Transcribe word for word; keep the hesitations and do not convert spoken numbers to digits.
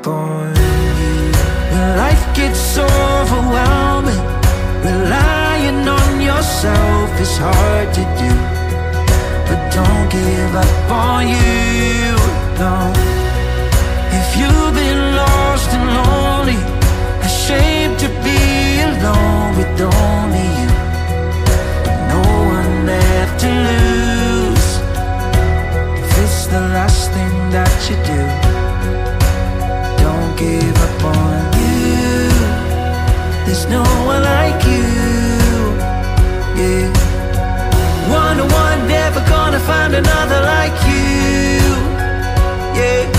on you. When life gets overwhelming, relying on yourself is hard to do. But don't give up on you, no. If you've been lost and lonely, ashamed to be alone with only you, no one left to lose. If it's the last thing that you do, don't give up on you. There's no one like you, yeah. One to one, never gonna find another like you, yeah.